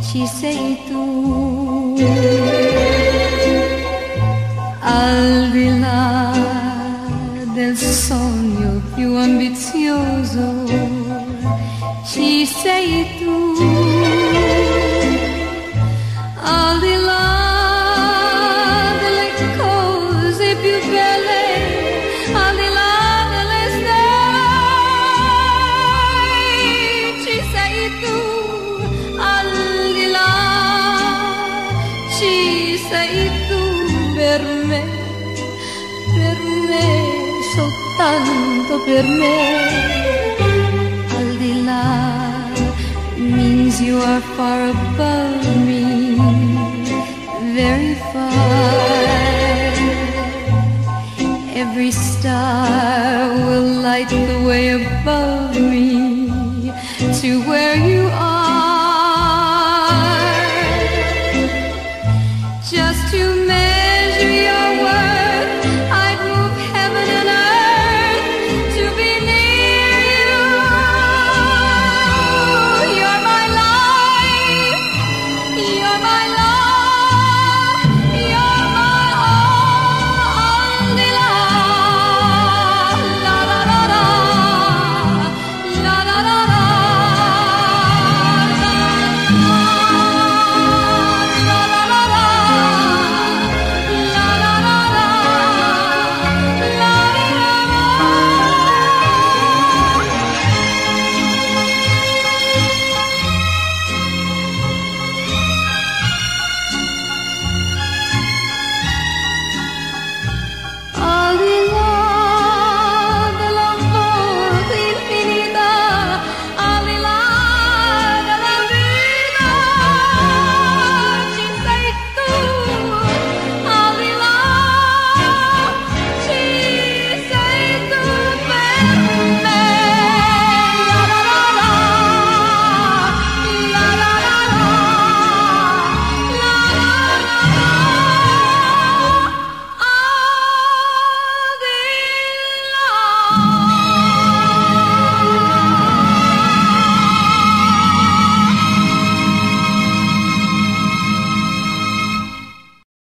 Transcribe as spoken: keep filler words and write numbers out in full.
ci sei tu. Al di là del sogno più ambizioso, ci sei tu. Al di là delle cose più belle, al di là delle stelle, ci sei tu. Al di là ci sei tu per me, per me, soltanto per me. Al di là means you are far above me, very far. Every star will light the way above me to where you are. Just to